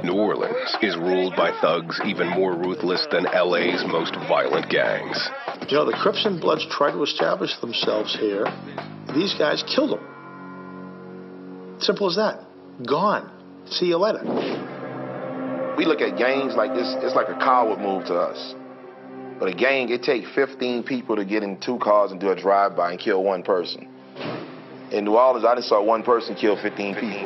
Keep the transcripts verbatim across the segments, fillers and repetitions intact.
New Orleans is ruled by thugs even more ruthless than L A's most violent gangs. You know, the Crips and Bloods tried to establish themselves here. These guys killed them. Simple as that. Gone. See you later. We look at gangs like this, it's like a coward move to us. But a gang, it takes fifteen people to get in two cars and do a drive-by and kill one person. In New Orleans, I just saw one person kill fifteen people.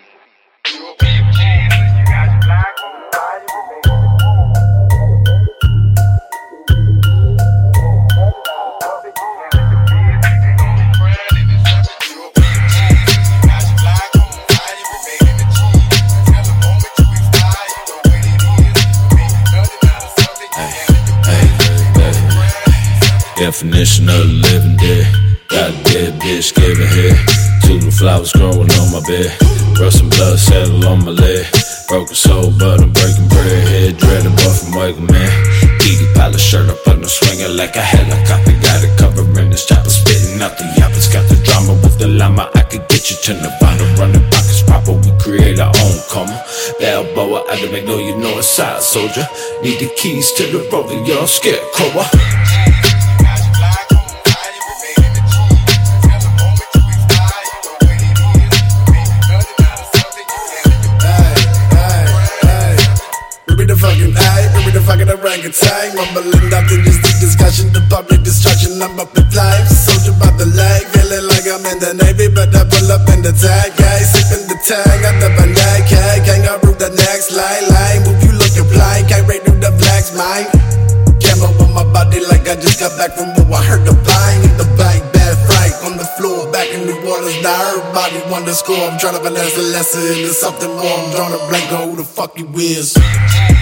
Definition of living dead. Got a dead bitch giving head. Two flowers growing on my bed. Rust and blood settle on my leg. Broken soul, but I'm breaking bread. Head dreading, but from Wagon Man. Eaty pile of shirt up on the swinger like a helicopter. Got it covering this chopper, spitting out the yappers. Got the drama with the llama. I could get you to Nirvana. Running pockets proper, we create our own karma. Balboa, I don't know you know a side soldier. Need the keys to the rover, y'all scarecrow. Orangutan, mumbling after this deep discussion, the public destruction. I'm up in flames, soldier by the leg, feeling like I'm in the Navy, but I pull up in the tag, yeah, sipping the tag, got the banana cake, kangaroo the next line, line, move you looking blind, can't rate through the flags, mine. Came up on my body like I just got back from war. I heard the bang in the bank, bad fright on the floor, back in New Orleans. Now everybody wonder score. I'm trying to finesse a lesson into something more. I'm drawing a blank on who the fuck you is.